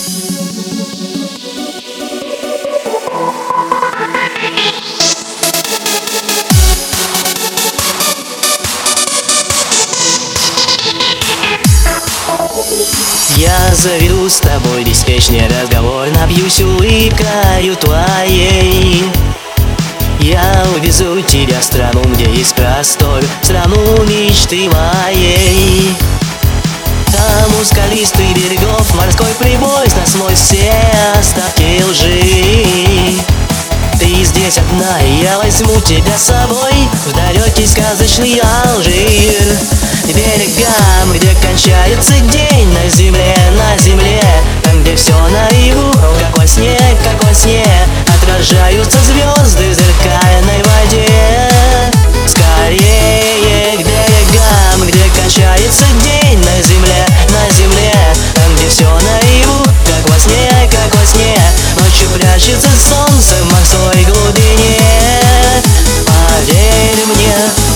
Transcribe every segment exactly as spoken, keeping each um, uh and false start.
Я заведу с тобой беспечный разговор, напьюсь улыбкою твоей. Я увезу тебя в страну, где есть простор, в страну мечты моей. Там у скалистых берегов морской прибой смоет все остатки лжи. Ты здесь одна, и я возьму тебя с собой в далекий сказочный Алжир. Берегам, где кончается день на земле, на земле, там, где все наяву, как во сне, как во сне, отражаются звезды в зеркальной воде. Скорее к берегам, где кончается день на земле, на земле, там, где все наяву, как во сне, как во сне, ночью прячется солнце в морской глубине. Поверь мне.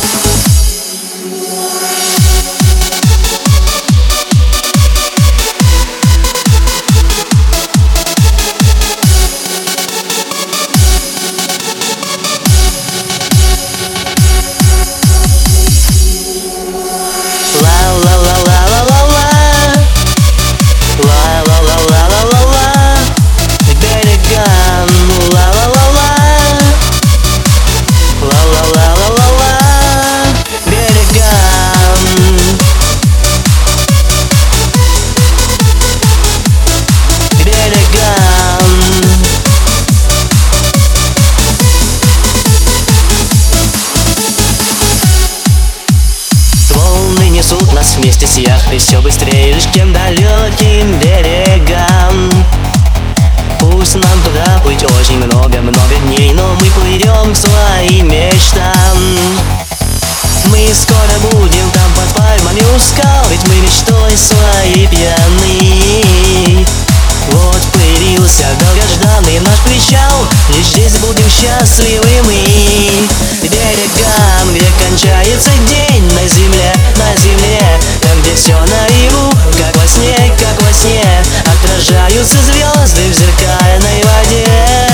Несут нас вместе с яхтой все быстрее, лишь к тем далеким берегам. Пусть нам туда плыть очень много-много дней, но мы плывем к своим мечтам. Мы скоро будем там под пальмами у скал, ведь мы мечтой своей пьяны. Вот появился долгожданный наш причал, лишь здесь будем счастливы мы. К берегам, где кончается день на земле, на земле, там, где все наяву, как во сне, как во сне, отражаются звезды в зеркальной воде.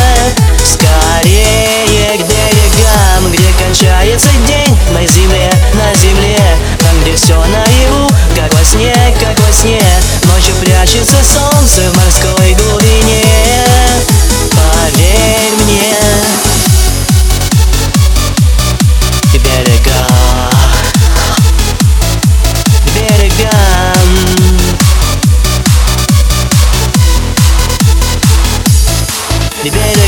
Скорее к берегам, где кончается день на земле, на земле, там, где все наяву, как во сне, как во сне, ночью прячется солнце в морской глубине. Поверь мне. К берегам, к берегам, к берегам.